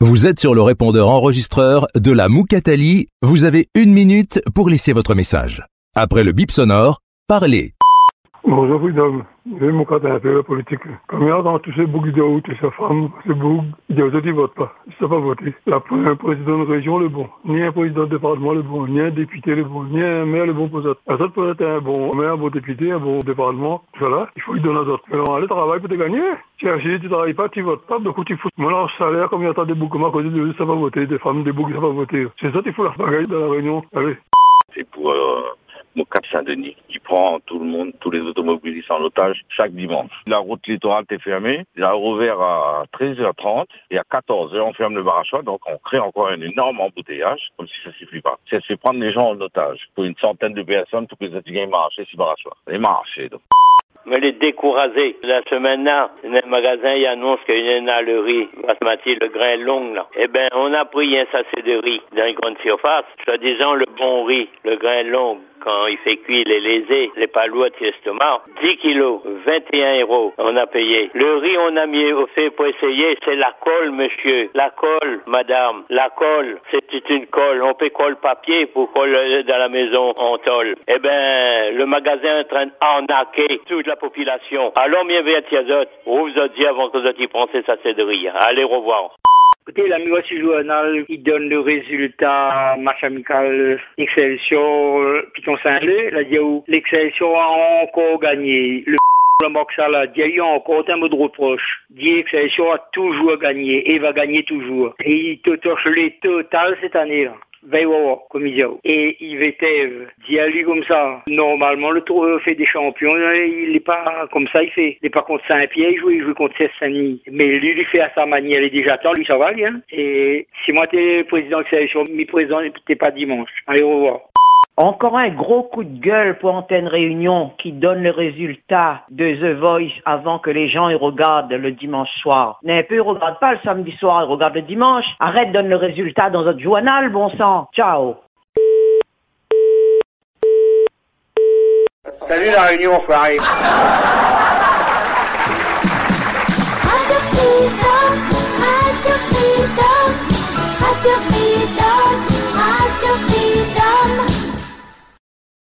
Vous êtes sur le répondeur enregistreur de la Moukatali. Vous avez 1 minute pour laisser votre message. Après le bip sonore, parlez. Bonjour, Freedom. J'ai mon caractère politique. Comme il y a dans tous ces boucs de route, ces femmes, ces boucs, il y a ceux qui ne votent pas. Ils ne savent pas voter. Il n'y a pas un président de région le bon, ni un président de département le bon, ni un député le bon, ni un maire le bon pour ça. Un autre peut être un bon maire, un bon député, un bon département. Voilà, il faut lui donner aux autres. Alors, allez, travaille pour te gagner. Si tu ne travailles pas, tu ne votes pas, donc tu fous. Maintenant, salaire, comme il y a tant de boucs comme à côté de eux, ça va voter, des femmes, des boucs, ça va voter. C'est ça, il faut la bagaille dans la réunion. Allez. C'est pour Moukap Saint-Denis, qui prend tout le monde, tous les automobilistes en otage chaque dimanche. La route littorale est fermée, il a rouvert à 13h30 et à 14h on ferme le bar à choix, donc on crée encore un énorme embouteillage, comme si ça ne suffit pas. C'est fait prendre les gens en otage pour une centaine de personnes pour que les étudiants marchent sur bar à choix. Et marcher donc. Mais les découragés. La semaine-là, dans le magasin, il annonce qu'il y a une le riz, basmati, le grain long, là. Eh ben, on a pris un sachet de riz dans une grande surface. Soi-disant, le bon riz, le grain long, quand il fait cuire les lésés, les palouettes et l'estomac, 10 kilos, 21 €, on a payé. Le riz, on a mis au fait pour essayer, c'est la colle, monsieur. La colle, madame. La colle, c'est une colle. On peut coller papier pour coller dans la maison en tôle. Eh ben, le magasin est en train d'arnaquer toute la population. Alors, bien, Tiazot, vous a dit avant que vous y pensez, ça c'est de rire. Allez, au revoir. Écoutez, l'ami du journal qui donne le résultat match amical Excelsior Piton Saint-Lé, là, il y a où l'Excelsior a encore gagné. Le Moxa là, il y a eu encore un mot de reproche. Excelsior a toujours gagné et va gagner toujours. Et il te torche les totales cette année là. Comme il dit. Et Yves Tève dit à lui comme ça. Normalement, le trophée des champions, il est pas comme ça, il fait. Il est pas contre Saint-Pierre, il joue contre Saint-Denis. Mais lui, il fait à sa manière, il est déjà temps, lui, ça va bien. Et si moi, t'es président de sélection, mi-président, t'es pas dimanche. Allez, au revoir. Encore un gros coup de gueule pour Antenne Réunion qui donne le résultat de The Voice avant que les gens y regardent le dimanche soir. Ils regardent pas le samedi soir, ils regardent le dimanche. Arrête, donne le résultat dans notre journal, bon sang. Ciao. Salut la Réunion, enfoiré. Radio Freedom, Radio Freedom, Radio Freedom.